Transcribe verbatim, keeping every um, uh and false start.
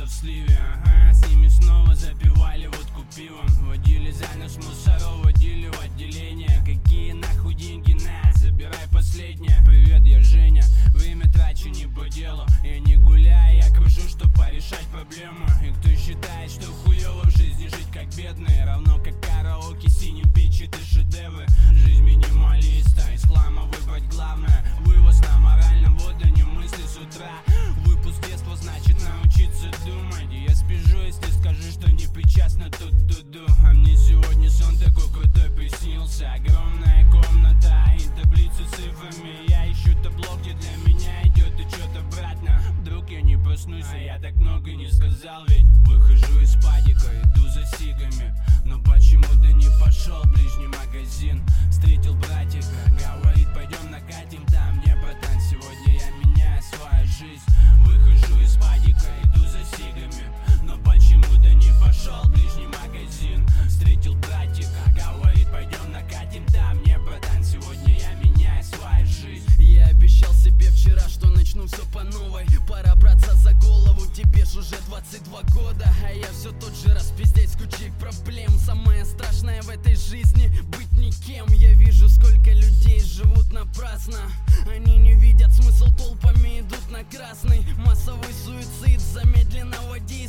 счастливее. Ага, с ними снова запивали водку пивом, водили за нос мусоров, водили в отделение. Какие нахуй деньги, на, забирай последнее. Привет, я Женя, время трачу не по делу. Я не гуляю, я кружу, чтоб порешать проблему. И кто считает, что хуёво в жизни жить как бедный, равно как караоке синим печет и шедевры. Жизнь минималиста, из хлама выбрать главное. Вывоз на моральном водане мысли с утра. Выпуск детства значит научиться думать. Я спижу, если скажу, что не причастна тут дуду. А мне сегодня сон такой крутой приснился. Огромная комната и таблицу цифрами. Я ищу табло, где для меня идет учет обратно. Вдруг я не проснусь, а я так много не сказал. Ведь выхожу из падика, иду за сигами, но почему-то не пошел в ближний магазин. Встретил братика, говорит, пойдем накатим там. Не, братан, сегодня я меняю свою жизнь. Выхожу из падика, иду за сигами, но почему-то не пошел в ближний магазин. Встретил братика, говорит, пойдем накатим там. Не, братан, сегодня я меняю свою жизнь. Я обещал себе вчера, что начну все по новой. Пора браться за голову, тебе ж уже двадцать два года, а я все тот же раз пиздеть с кучей проблем. Самое страшное в этой жизни быть никем. Я вижу, сколько людей живут напрасно. Они не видят смысл, толпами идут на красный. Массовый суицид замедленного действия.